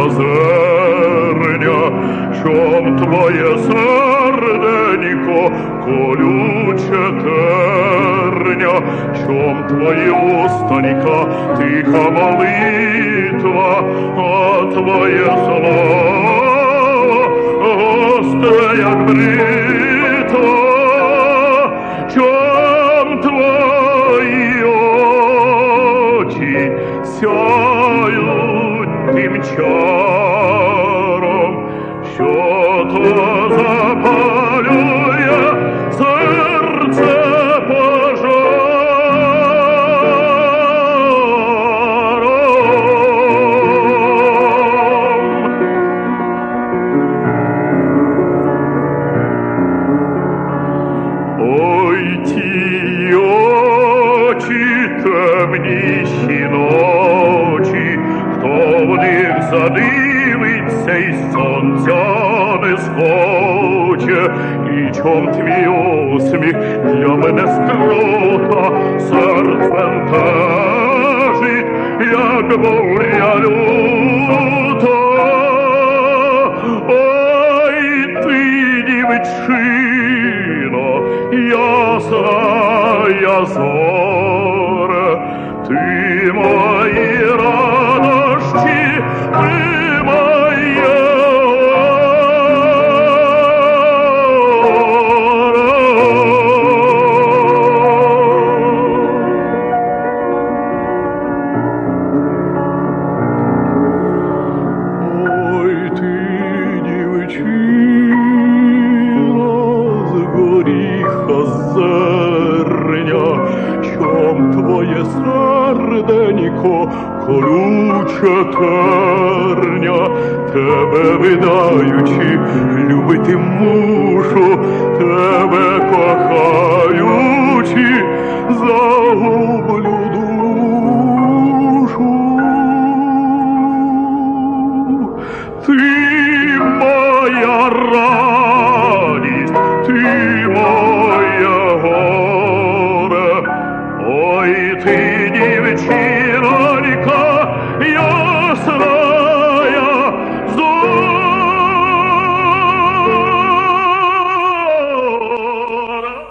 озерня, чом твоє серденько колюче терня, чом твої устаніка тиха молитва, а твоє слово гостре, як бритва. Чом твої очі сяють тим чаром, що то запалює серце темніші ночі, хто в них задивиться й сонця не схоче, і чом твій усміх для мене строка серцем тежить, як буря люта. Ой, ти, дівчино, ясна зоре, ти мої радощі, ти моє Ой, ти, дівчино, з горіха зерня, чом твоє серденько колюче терня, тебе видаючи, любити мушу, тебе кохаючи, загублю душу. Ти моя радість, ти моє горе, ой, ти